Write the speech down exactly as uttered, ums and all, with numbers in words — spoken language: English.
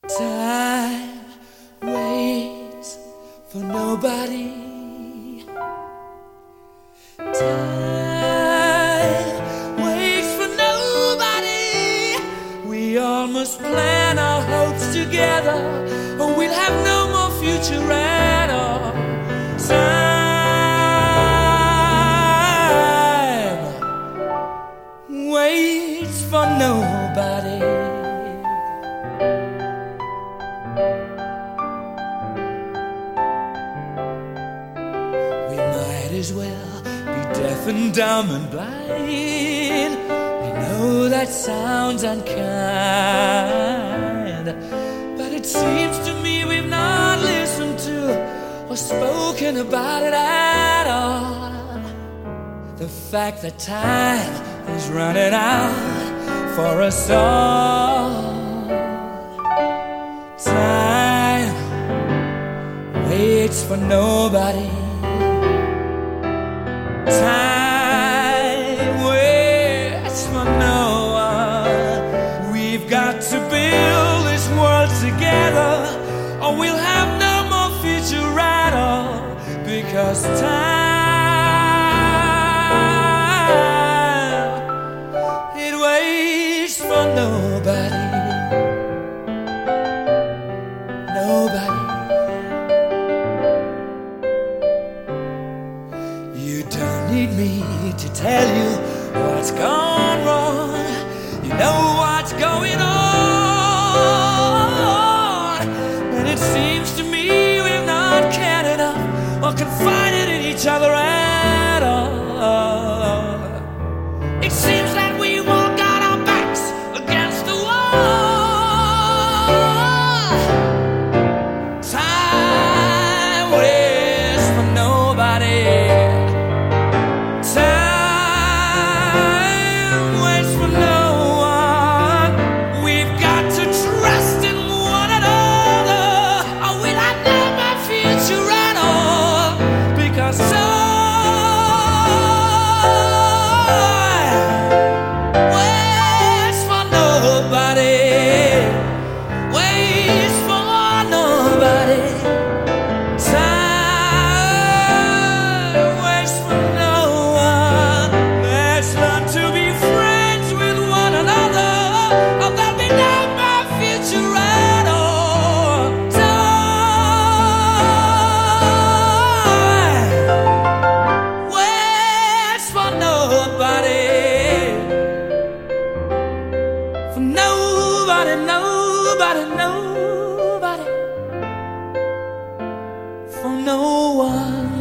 Time waits for nobody. Time waits for nobody. We all must plan our hopes together, or we'll have no more future at all. Time waits for nobody. Might as well be deaf and dumb and blind. I know that sounds unkind, but it seems to me we've not listened to or spoken about it at all. The fact that time is running out for us all. Time waits for nobody. Time waits for no one. We've got to build this world together, or we'll have no more future at all. Because time, it waits for nobody. Nobody. You don't need me to tell you what's gone wrong. You know what's going on. And it seems to me we've not cared enough or confided in each other at all. It seems that we all got our backs against the wall. Time waits for nobody. Nobody, nobody, nobody, for no one.